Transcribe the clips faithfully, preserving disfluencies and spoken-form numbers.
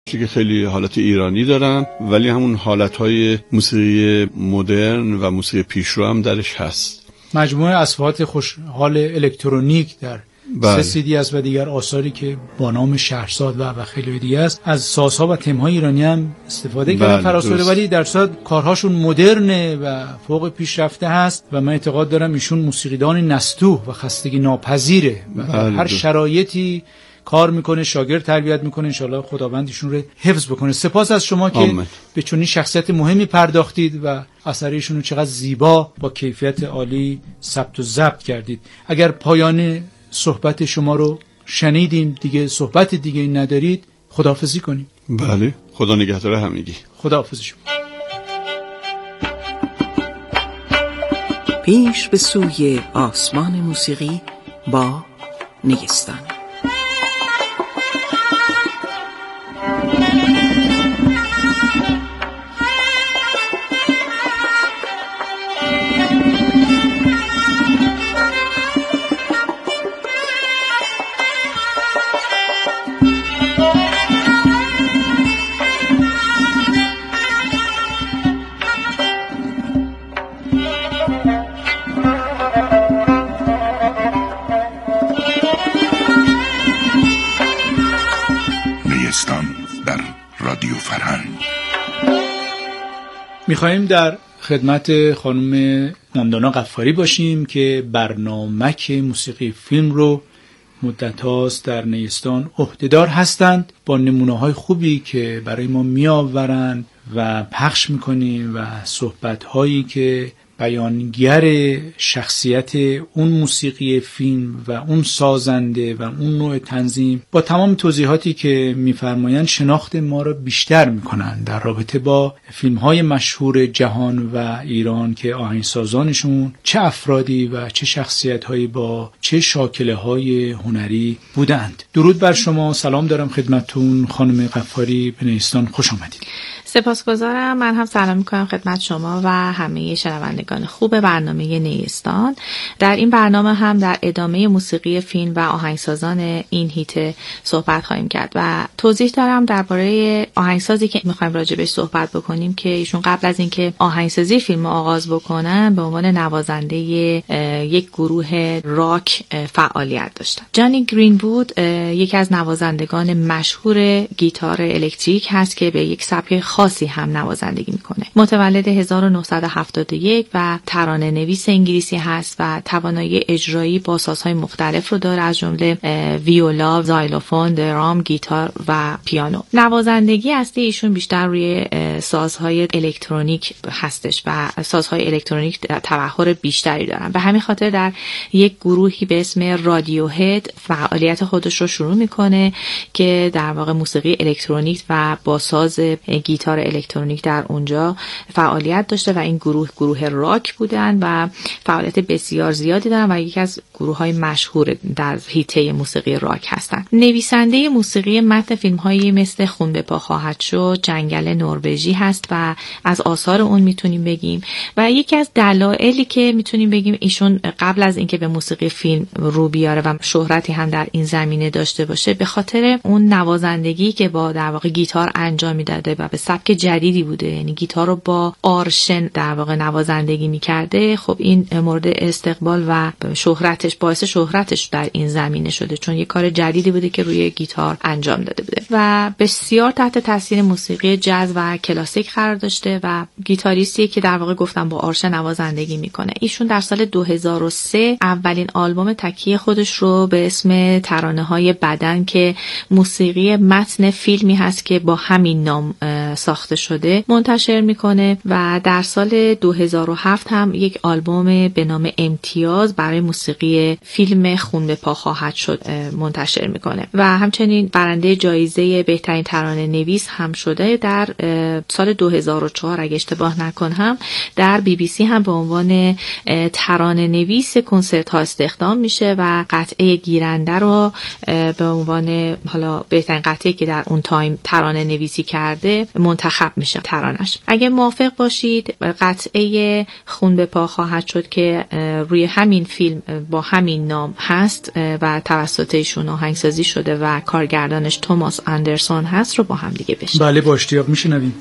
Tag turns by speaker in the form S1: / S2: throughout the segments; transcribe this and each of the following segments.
S1: که خیلی حالت ایرانی دارن ولی همون حالتهای موسیقی مدرن و موسیقی پیشرو هم درش هست.
S2: مجموعه اصوات خوشحال الکترونیک در
S1: بله.
S2: سه سی دی است و دیگر آثاری که با نام شهرزاد و و خیلی دیگه است. از سازها و تمهای ایرانی هم استفاده کردن
S1: بله.
S2: فراسوره، ولی در صورت کارهاشون مدرنه و فوق پیشرفته هست و من اعتقاد دارم ایشون موسیقیدان نستوه و خستگی ناپذیره و
S1: بله.
S2: هر درست. شرایطی کار میکنه، شاگرد تربیت میکنه. انشالله خداوند ایشون رو حفظ بکنه. سپاس از شما که
S1: آمد.
S2: به چنین شخصیت مهمی پرداختید و اثرشون رو چقدر زیبا با کیفیت عالی ثبت و ضبط کردید. اگر پایان صحبت شما رو شنیدیم، دیگه صحبت دیگه ندارید، خداحافظی کنیم.
S1: بله، خدا نگهدار همگی.
S2: خداحافظ شما.
S3: پیش به سوی آسمان موسیقی با نیستان.
S2: میخواییم در خدمت خانم نامدانا غفاری باشیم که برنامه‌ک موسیقی فیلم رو مدت هاست در نیستان عهدهدار هستند، با نمونه‌های خوبی که برای ما میآورند و پخش میکنیم و صحبت‌هایی که بیانگر شخصیت اون موسیقی فیلم و اون سازنده و اون نوع تنظیم با تمام توضیحاتی که می‌فرمایند شناخت ما را بیشتر می‌کنند در رابطه با فیلم‌های مشهور جهان و ایران که آهنگسازانشون چه افرادی و چه شخصیت‌هایی با چه شاکله‌های هنری بودند. درود بر شما، سلام دارم خدمتتون خانم غفاری، به نیستان خوش آمدید.
S4: سپاسگزارم. من هم سلام میکنم خدمت شما و همه شنوندگان خوب برنامه نیستان. در این برنامه هم در ادامه موسیقی فیلم و آهنگسازان این هیت صحبت خواهیم کرد و توضیح دارم درباره آهنگسازی که میخوایم راجبش صحبت بکنیم که ایشون قبل از اینکه آهنگسازی فیلم آغاز بکنن به عنوان نوازنده یک گروه راک فعالیت داشتن. جانی گرین‌وود یکی از نوازندگان مشهور گیتار الکتریک هست که به یک سبک خاصی هم نوازندگی میکنه. متولد هزار و نهصد و هفتاد و یک و ترانه نویس انگلیسی هست و توانایی اجرایی با سازهای مختلف رو داره، از جمله ویولا، زایلوفون، درام، گیتار و پیانو. نوازندگی اصلی ایشون بیشتر روی سازهای الکترونیک هستش و سازهای الکترونیک تبحر بیشتری دارن. به همین خاطر در یک گروهی به اسم رادیوهد فعالیت خودش رو شروع میکنه که در واقع موسیقی الکترونیک و با ساز گیتار الکترونیک در اونجا فعالیت داشته و این گروه گروه راک بودن و فعالیت بسیار زیادی دارن و یکی از گروه‌های مشهور در حیطه موسیقی راک هستن. نویسنده موسیقی متن فیلم‌هایی مثل خون به پا خواهد شد، جنگل نروژی هست و از آثار اون میتونیم بگیم و یکی از دلایلی که میتونیم بگیم ایشون قبل از اینکه به موسیقی فیلم رو بیاره و شهرتی هم در این زمینه داشته باشه به خاطر اون نوازندگی که با در واقع گیتار انجام میداده و به سبک جدیدی بوده، یعنی گیتار رو با آرشن در واقع نوازندگی میکرده. خب این مورد استقبال و شهرتش باعث شهرتش در این زمینه شده چون یه کار جدیدی بوده که روی گیتار انجام داده بوده و بسیار تحت تاثیر موسیقی جاز و کلاسیک قرار داشته و گیتاریستیه که در واقع گفتم با آرشن نوازندگی میکنه. ایشون در سال دو هزار و سه اولین آلبوم تکی خودش رو به اسم ترانه‌های بدن که موسیقی متن فیلمی هست که با همین نام ساخته شده منتشر میکنه و در سال دو هزار و هفت هم یک آلبوم به نام امتیاز برای موسیقی فیلم خون به پا خواهد شد منتشر میکنه و همچنین برنده جایزه بهترین ترانه نویس هم شده. در سال دو هزار و چهار اگه اشتباه نکنم در بی بی سی هم به عنوان ترانه نویس کنسرت ها استخدام میشه و قطعه گیرنده رو به عنوان حالا بهترین قطعه که در اون تایم ترانه نویسی کرده منتخب میشه ترانش. اگه موافق باشید قطعه خون به پا خواهد شد که روی همین فیلم با همین نام هست و توسط ایشون آهنگسازی شده و کارگردانش توماس اندرسون هست رو با هم دیگه بشنویم.
S2: بله با اشتیاق میشنویم.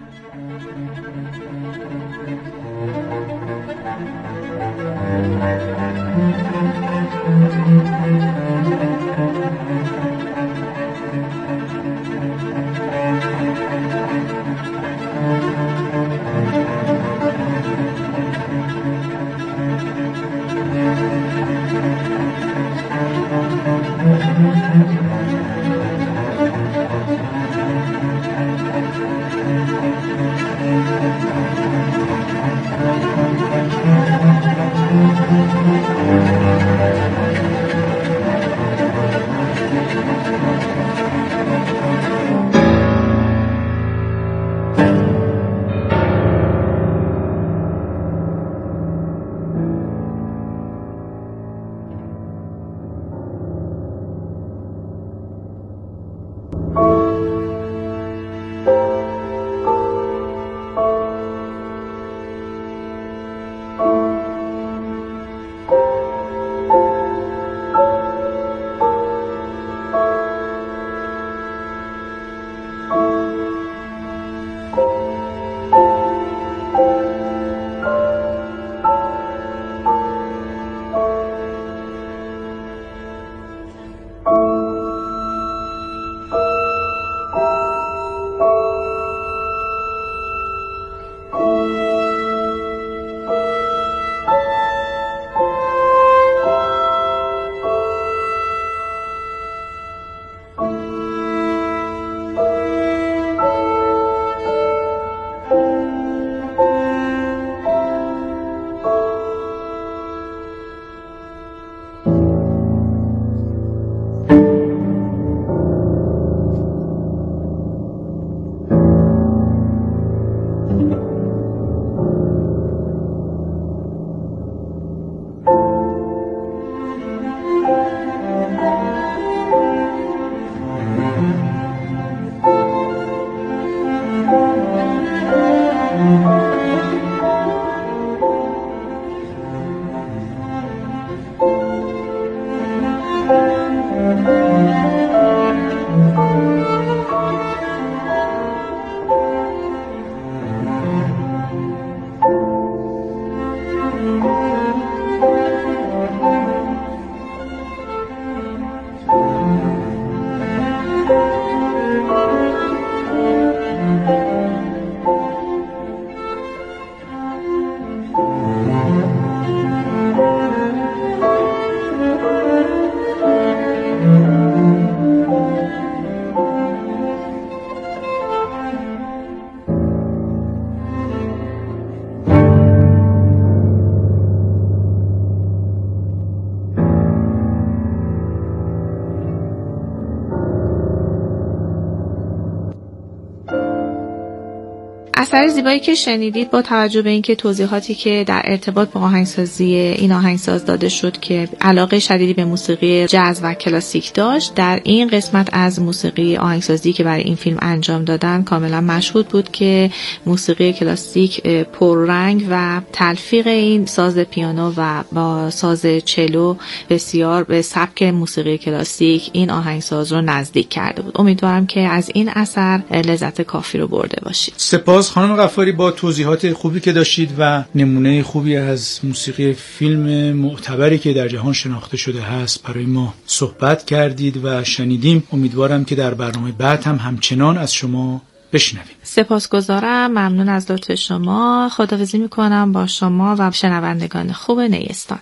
S4: اثر زیبایی که شنیدید با توجه به اینکه توضیحاتی که در ارتباط با آهنگسازی این آهنگساز داده شد که علاقه شدیدی به موسیقی جاز و کلاسیک داشت، در این قسمت از موسیقی آهنگسازی که برای این فیلم انجام دادن کاملا مشهود بود که موسیقی کلاسیک پررنگ و تلفیق این ساز پیانو و با ساز چلو بسیار به سبک موسیقی کلاسیک این آهنگساز رو نزدیک کرده بود. امیدوارم که از این اثر لذت کافی رو برده باشید.
S2: سپاس خانم غفاری با توضیحات خوبی که داشتید و نمونه خوبی از موسیقی فیلم معتبری که در جهان شناخته شده هست برای ما صحبت کردید و شنیدیم. امیدوارم که در برنامه بعد هم همچنان از شما بشنویم.
S4: سپاسگزارم، ممنون از لطف شما. خداحافظی میکنم با شما و شنوندگان خوب نیستان.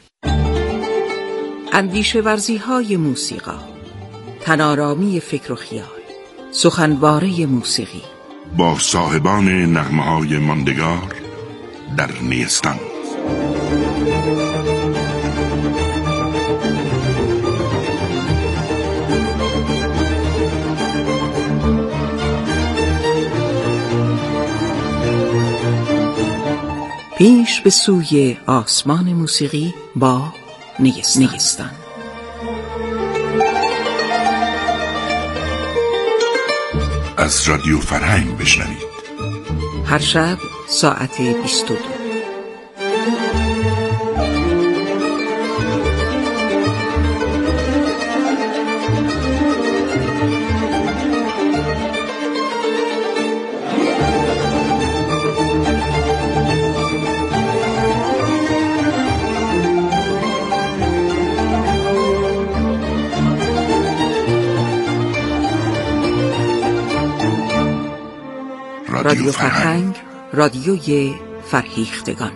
S3: اندیشه ورزی های موسیقی، تنارامی فکر و خیال، سخنواره موسیقی
S5: با صاحبان نغمه های ماندگار در نیستان.
S3: پیش به سوی آسمان موسیقی با نیستان, نیستان.
S5: از رادیو فرهنگ بشنوید.
S3: هر شب ساعت بیست و دو. رادیو فرهنگ، رادیوی فرهیختگان.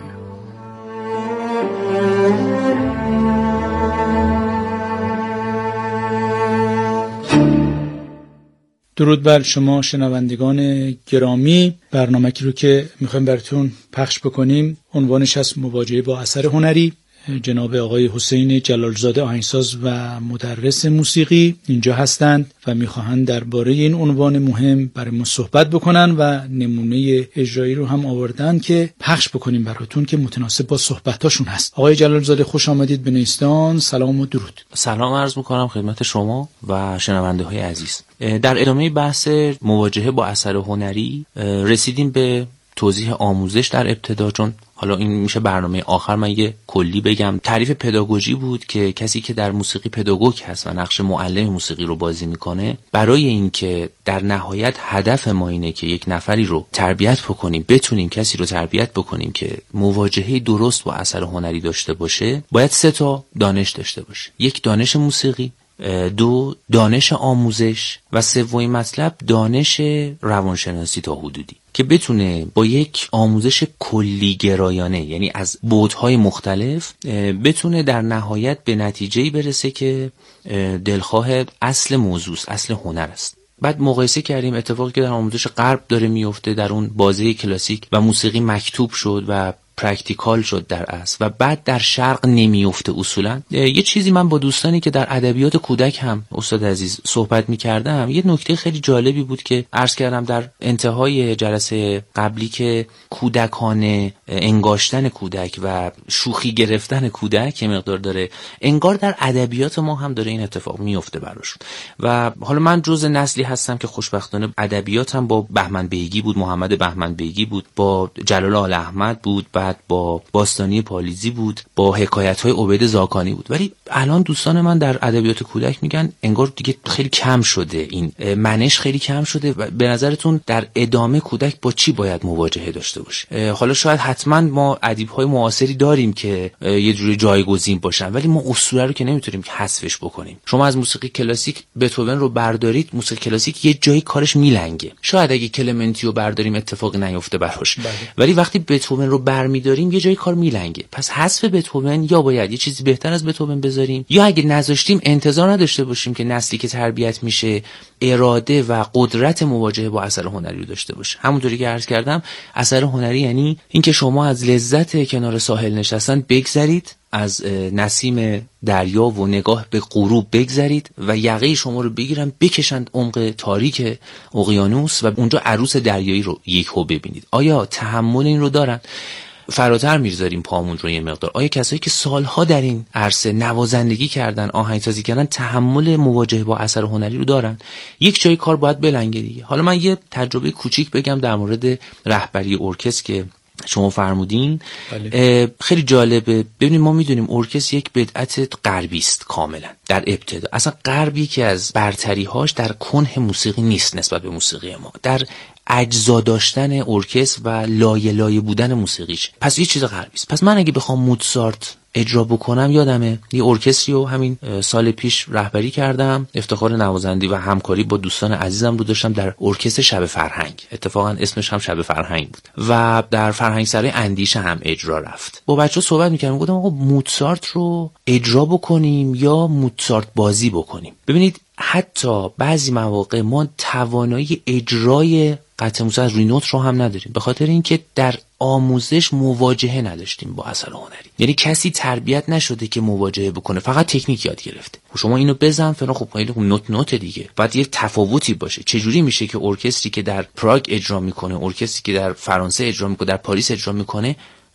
S2: درود بر شما شنوندگان گرامی. برنامه‌ای رو که میخوایم براتون پخش بکنیم عنوانش از مواجهه با اثر هنری. جناب آقای حسین جلالزاده آهنگساز و مدرس موسیقی اینجا هستند و میخواهند درباره این عنوان مهم برای ما صحبت بکنن و نمونه اجرایی رو هم آوردن که پخش بکنیم براتون که متناسب با صحبتاشون هست. آقای جلالزاده خوش آمدید به نیستان. سلام و درود.
S6: سلام عرض میکنم خدمت شما و شنونده های عزیز. در ادامه بحث مواجهه با اثر هنری رسیدیم به توضیح آموزش در ابتدا، چون حالا این میشه برنامه آخر. من یه کلی بگم. تعریف پداگوژی بود که کسی که در موسیقی پداگوگ هست و نقش معلم موسیقی رو بازی میکنه، برای اینکه در نهایت هدف ما اینه که یک نفری رو تربیت بکنیم، بتونیم کسی رو تربیت بکنیم که مواجهه درست با اثر هنری داشته باشه، باید سه تا دانش داشته باشه. یک، دانش موسیقی، دو، دانش آموزش و سومین مطلب دانش روانشناسی تا حدودی که بتونه با یک آموزش کلی گرایانه، یعنی از بعدهای مختلف، بتونه در نهایت به نتیجه‌ای برسه که دلخواه اصل موضوع، اصل هنر است. بعد مقایسه کردیم اتفاقی که در آموزش غرب داره میفته در اون بازه کلاسیک و موسیقی مکتوب شد و پرکتیکال شد در اصل و بعد در شرق نمیفته اصولا. یه چیزی من با دوستانی که در ادبیات کودک هم استاد عزیز صحبت می‌کردم، یه نکته خیلی جالبی بود که عرض کردم در انتهای جلسه قبلی که کودکانه انگاشتن کودک و شوخی گرفتن کودک یه مقدار داره، انگار در ادبیات ما هم داره این اتفاق میفته براشون. و حالا من جز نسلی هستم که خوشبختانه ادبیاتم با بهمن بیگی بود، محمد بهمن بیگی بود، با جلال آل احمد بود، بعد با باستانی پالیزی بود، با حکایت‌های عبید زاکانی بود. ولی الان دوستان من در ادبیات کودک میگن انگار دیگه خیلی کم شده، این منش خیلی کم شده. و به نظرتون در ادامه کودک با چی باید مواجهه داشته باشه؟ حالا شاید حتما ما ادیب‌های معاصری داریم که یه جوری جایگزین باشن، ولی ما اسطوره رو که نمیتونیم حذفش بکنیم. شما از موسیقی کلاسیک بتهوون رو بردارید، موسیقی کلاسیک یه جایی کارش میلنگه. شاید اگه کلمنتی رو برداریم اتفاقی نیفته براش، بله. ولی وقتی بتهوون رو برمی‌داریم یه جایی کار میلنگه. پس حذف بتهوون، یا باید یه چیزی بهتر از بتهوون بذاریم، یا اگه نذاشتیم انتظار نداشته باشیم که نسلی که تربیت میشه اراده و قدرت مواجهه با اثر هنری رو داشته باشه. همونطوری که عرض کردم، اثر هنری یعنی اینکه شما از لذت کنار ساحل نشستن بگذرید، از نسیم دریا و نگاه به غروب بگذرید و یقه شما رو بگیرن بکشند عمق تاریک اقیانوس و اونجا عروس دریایی رو یکهو ببینید. آیا تحمل این رو دارن؟ فراتر میذاریم پامون رو یه مقدار. آیا کسایی که سالها در این عرصه نوازندگی کردن، آهنگسازی کردن، تحمل مواجهه با اثر هنری رو دارن؟ یک جای کار باید بلنگه دیگه. حالا من یه تجربه کوچیک بگم در مورد رهبری ارکستر که شما فرمودین. بله. خیلی جالبه. ببینید ما میدونیم ارکستر یک بدعت غربی است کاملا در ابتدا. اصلا غرب یکی از برتری‌هاش در کنه موسیقی نیست نسبت به موسیقی ما، در اجزا داشتن ارکستر و لایه لایه بودن موسیقیش. پس یه چیز غربی است. پس من اگه بخوام موزارت اجرا بکنم، یادمه یه ارکستری رو همین سال پیش رهبری کردم، افتخار نوازندگی و همکاری با دوستان عزیزم رو داشتم در ارکستر شب فرهنگ. اتفاقا اسمش هم شب فرهنگ بود و در فرهنگسرای اندیشه هم اجرا رفت. با بچه‌ها صحبت می‌کردم، گفتم آقا موزارت رو اجرا بکنیم یا موزارت بازی بکنیم؟ ببینید حتی بعضی مواقع ما توانایی اجرای قطع موسیقی از روی نوت رو هم نداریم، به خاطر اینکه در آموزش مواجهه نداشتیم با اثر هنری. یعنی کسی تربیت نشده که مواجهه بکنه، فقط تکنیک یاد گرفته. شما اینو بزن فلان، خب خیلی نوت نوت دیگه. بعد یه تفاوتی باشه. چجوری میشه که ارکستری که در پراگ اجرا میکنه، ارکستری که در فرانسه اجرا میکنه، در پاریس اجرا میکنه،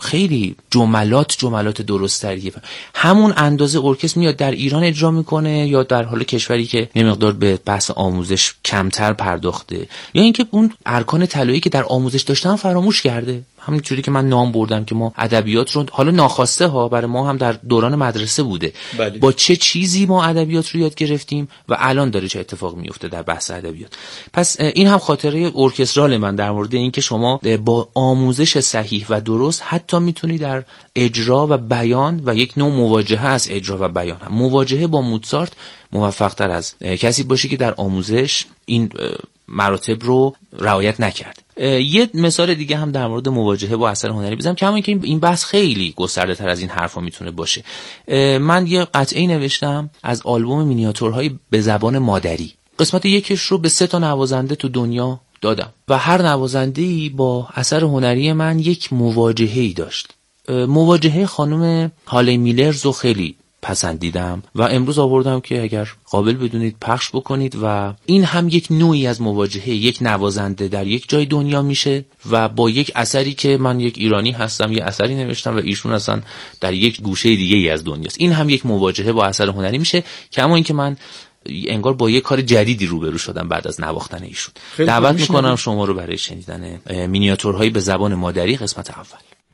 S6: خیلی جملات جملات درست‌تریه. همون اندازه ارکستر میاد در ایران اجرا میکنه یا در حال کشوری که یه مقدار به بحث آموزش کمتر پرداخته یا اینکه اون ارکان طلایی که در آموزش داشتن فراموش کرده. همینجوری که من نام بردم که ما ادبیات رو حالا ناخواسته ها برای ما هم در دوران مدرسه بوده، بله. با چه چیزی ما ادبیات رو یاد گرفتیم و الان داره چه اتفاق میفته در بحث ادبیات. پس این هم خاطره ارکسترال من در مورد این که شما با آموزش صحیح و درست حتی میتونی در اجرا و بیان و یک نوع مواجهه از اجرا و بیان هم مواجهه با موزارت موفق تر از کسی باشی که در آموزش این مراتب رو رعایت نکرد. یه مثال دیگه هم در مورد مواجهه با اثر هنری بزنم که همون که این بحث خیلی گسترده تر از این حرفا میتونه باشه. من یه قطعه‌ای نوشتم از آلبوم مینیاتورهای به زبان مادری. قسمت یکش رو به سه تا نوازنده تو دنیا دادم و هر نوازنده‌ای با اثر هنری من یک مواجهه‌ای داشت. مواجهه خانم هالی میلرز رو خیلی پسندیدم و امروز آوردم که اگر قابل بدونید پخش بکنید و این هم یک نوعی از مواجهه یک نوازنده در یک جای دنیا میشه و با یک اثری که من یک ایرانی هستم یه اثری نوشتم و ایشون اصلا در یک گوشه دیگه ای از دنیاست. این هم یک مواجهه با اثر هنری میشه که اما این که من انگار با یک کار جدیدی روبرو شدم بعد از نواختن ایشون. دعوت میکنم شما رو برای شنیدن مینیاتورهایی به زبان مادری قسمت اول.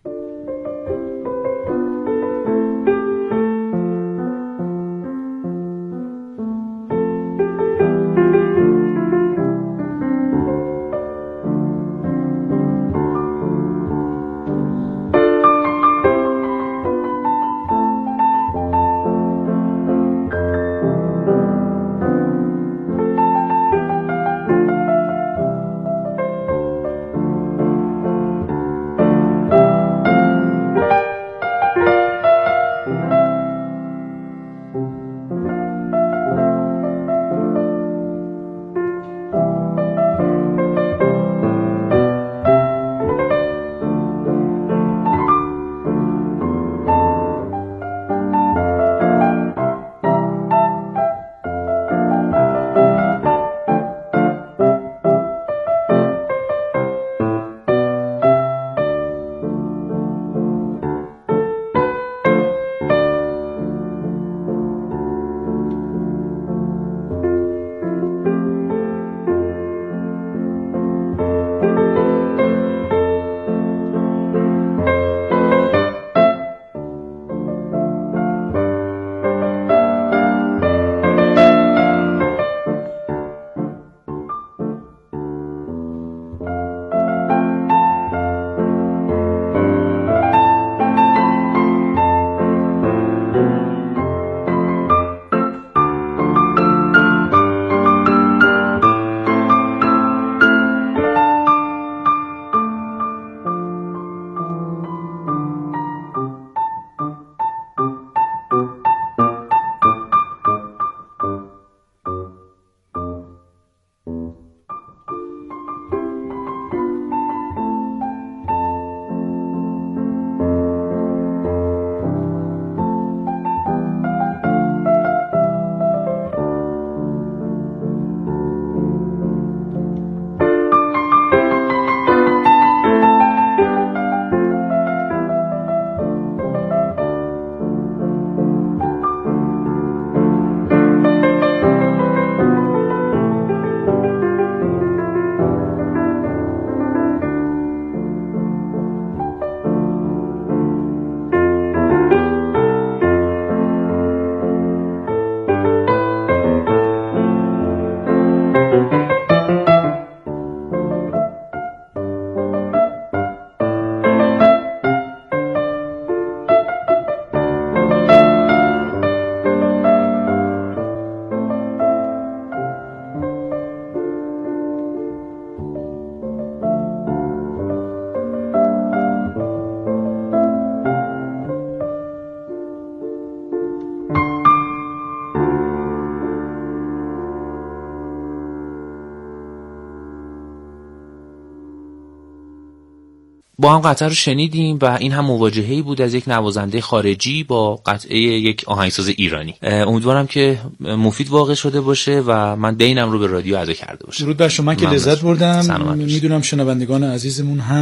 S6: با هم قطعه رو شنیدیم و این هم مواجهه‌ای بود از یک نوازنده خارجی با قطعه یک آهنگساز ایرانی. امیدوارم که مفید واقع شده باشه و من بینم رو به رادیو ادا کرده باشم.
S2: درود بر شما که لذت بردم. میدونم شنوندگان عزیزمون هم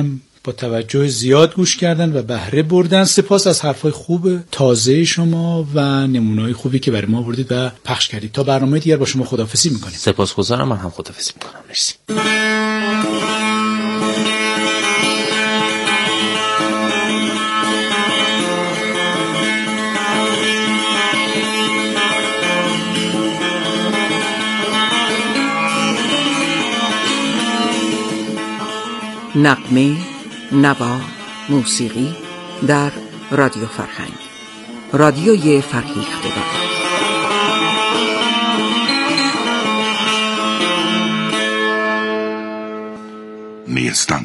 S2: با توجه زیاد گوش کردن و بهره بردن. سپاس از حرفای خوب تازه شما و نمونه‌های خوبی که برای ما آوردید و پخش کردید. تا برنامه دیگر با شما خداحافظی می‌کنیم.
S6: سپاسگزارم. من هم خداحافظی می‌کنم. مرسی.
S3: نغمه، نوا، موسیقی در رادیو فرهنگ، رادیوی فرهیختگان.
S5: نیستان.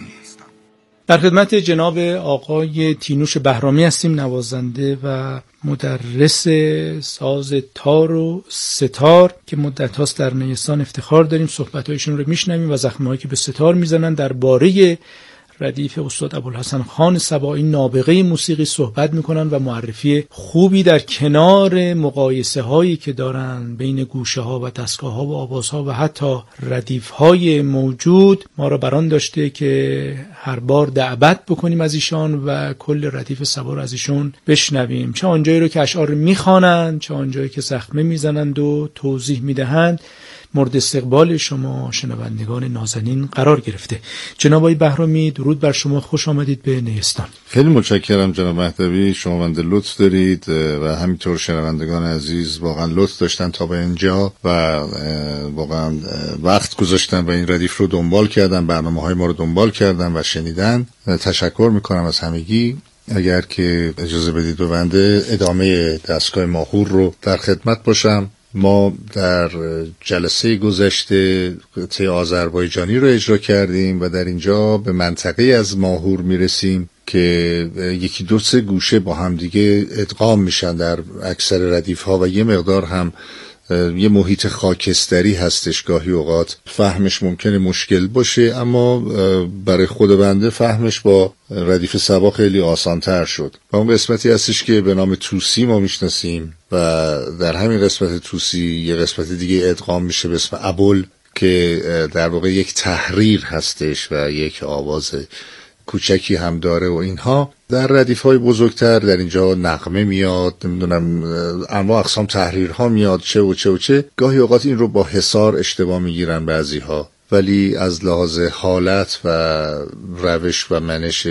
S2: در خدمت جناب آقای تینوش بهرامی هستیم، نوازنده و مدرس ساز تار و ستار که مدت هاست در نیستان افتخار داریم. صحبت‌هایشون رو میشنویم و زخمه‌هایی که به ستار میزنن درباره ردیف استاد ابوالحسن خان سبائی نابغه موسیقی صحبت میکنن و معرفی خوبی در کنار مقایسه هایی که دارن بین گوشه ها و دستگاه ها و آواز ها و حتی ردیف های موجود ما را بران داشته که هر بار دعوت بکنیم از ایشان و کل ردیف سبا رو از ایشون بشنویم، چه آنجایی رو که اشعار میخوانند چه آنجایی که زخمه میزنند و توضیح میدهند. مورد استقبال شما شنوندگان نازنین قرار گرفته. جناب آقای بهرامی، درود بر شما، خوش آمدید به نیستان.
S7: خیلی متشکرم جناب مهدوی، شما بنده لطف دارید و همینطور شنوندگان عزیز واقعا لطف داشتن تا به اینجا و واقعا وقت گذاشتن و این ردیف رو دنبال کردن، برنامه‌های ما رو دنبال کردن و شنیدن. تشکر میکنم از همگی. اگر که اجازه بدید به بنده ادامه دستگاه ماهور رو در خدمت باشم. ما در جلسه گذشته قطعه آذربایجانی رو اجرا کردیم و در اینجا به منطقه از ماهور میرسیم که یکی دو سه گوشه با هم دیگه ادغام میشن در اکثر ردیف ها و یه مقدار هم یه محیط خاکستری هستش، گاهی اوقات فهمش ممکنه مشکل باشه، اما برای خود بنده فهمش با ردیف سبا خیلی آسان‌تر شد. و اون قسمتی هستش که به نام توسی ما میشناسیم و در همین قسمت توسی یه قسمت دیگه ادغام میشه به اسم ابول که در واقع یک تحریر هستش و یک آواز کوچکی هم داره و اینها. در ردیف های بزرگتر در اینجا نغمه میاد، نمیدونم انواع اقسام تحریرها میاد، چه و چه و چه. گاهی اوقات این رو با حصار اشتباه میگیرن بعضی ها، ولی از لحاظ حالت و روش و منش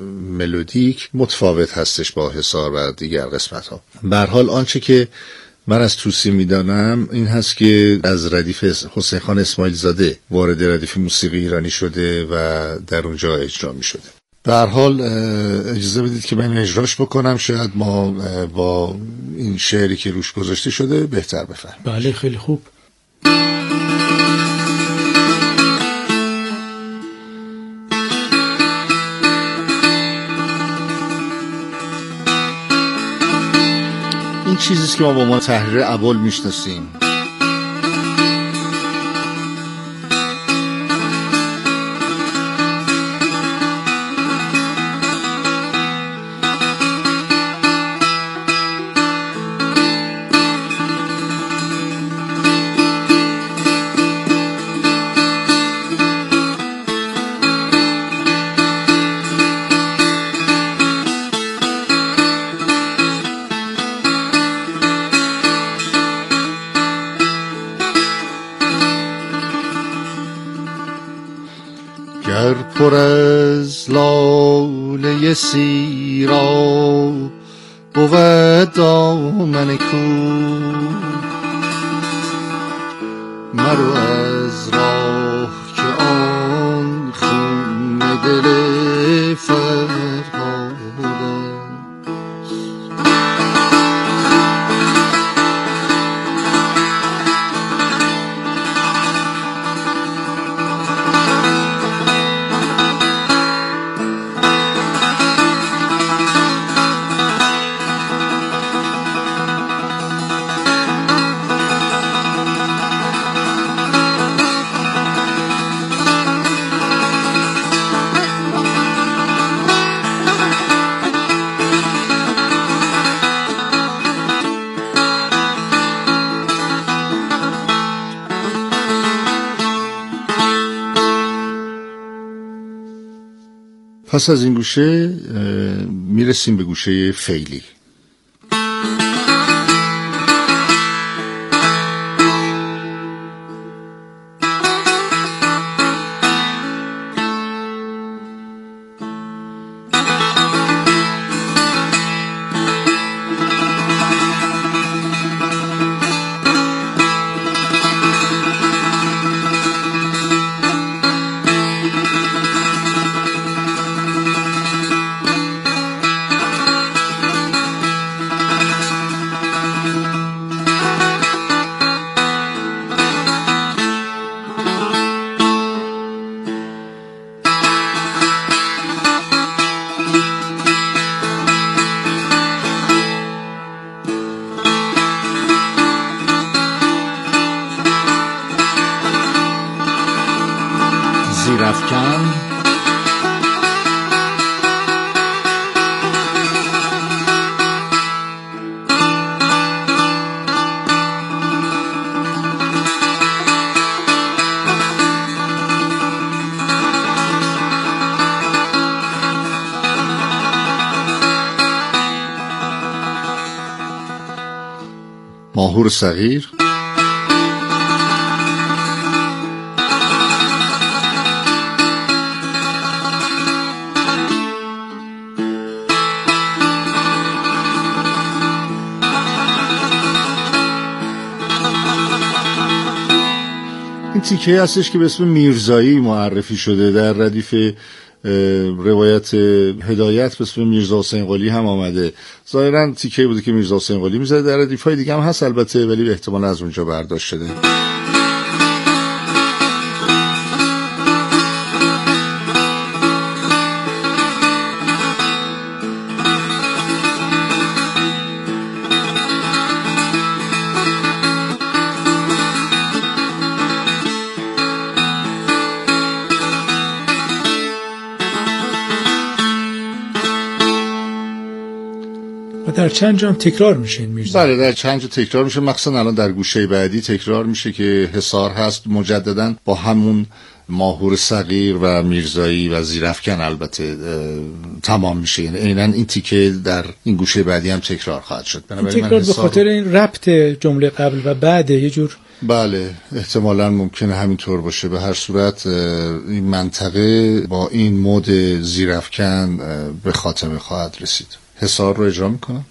S7: ملودیک متفاوت هستش با حصار و دیگر قسمت ها. به هر حال آنچه که من از توسی میدانم این هست که از ردیف حسین خان اسماعیل زاده وارد ردیف موسیقی ایرانی شده و در اونجا اجرا می شده. به هر حال اجازه بدید که من اجراش بکنم، شاید ما با این شعری که روش گذاشته شده بهتر بفهمیم.
S2: بله خیلی خوب.
S7: این چیزیست که ما با ما تحریر ابول میشناسیم. گر پر از لاله سیراب بود دامن کوه، مرو از راه که آن خون دل فرهادم. پس از این گوشه میرسیم به گوشه فعلی. زیرافکن، ماهور صغیر، این تیکه هستش که به اسم میرزایی معرفی شده در ردیف روایت هدایت به اسم میرزا حسین قلی هم آمده. ظاهرا تیکه بوده که میرزا حسین قلی میزده، در ردیف های دیگه هم هست البته، ولی به احتمال از اونجا برداشت شده.
S2: در چند جا هم تکرار میشه این میرزا؟
S7: بله در چند جا تکرار میشه، مخصوصا الان در گوشه بعدی تکرار میشه که حصار هست مجددا با همون ماهور صغیر و میرزایی و زیرافکن البته تمام میشه. یعنی عیناً این تیکه در این گوشه بعدی هم تکرار خواهد شد.
S2: این تکرار به خاطر این ربط جمله قبل و بعد یه جور،
S7: بله احتمالاً ممکنه همینطور باشه. به هر صورت این منطقه با این مود زیرافکن به خاتمه خواهد رسید. حصار رو اجرا میکنم.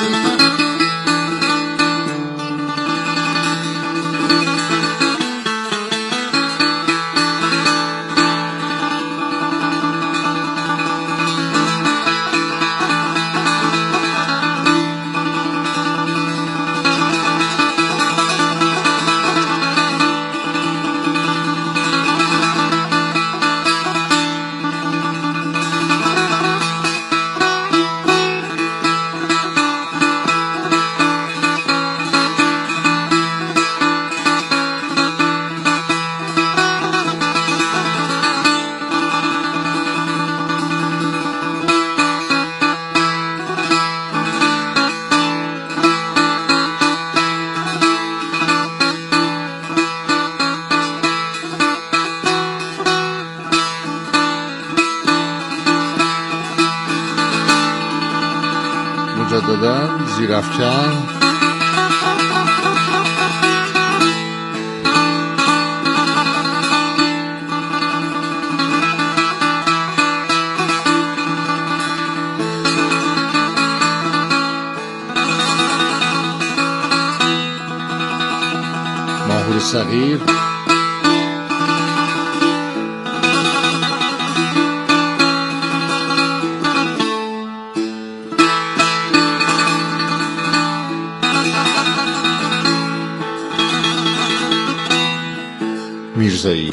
S7: مجدداً زیرافکن، ماهور صغیر، میرزایی.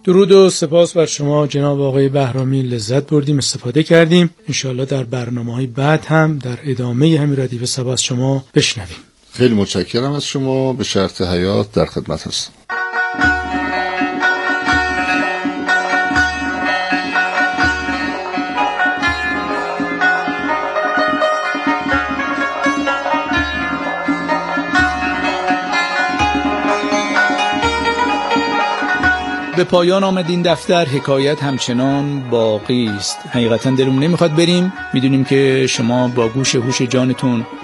S2: درود و سپاس بر شما جناب آقای بهرامی، لذت بردیم، استفاده کردیم. انشاءالله در برنامه‌های بعد هم در ادامه همین ردیف سبا از شما بشنویم.
S7: خیلی متشکرم از شما، به شرط حیات در خدمت هستم.
S2: به پایان آمد این دفتر، حکایت همچنان باقی است. حقیقتا دلمون نمیخواد بریم، میدونیم که شما با گوش هوش جانتون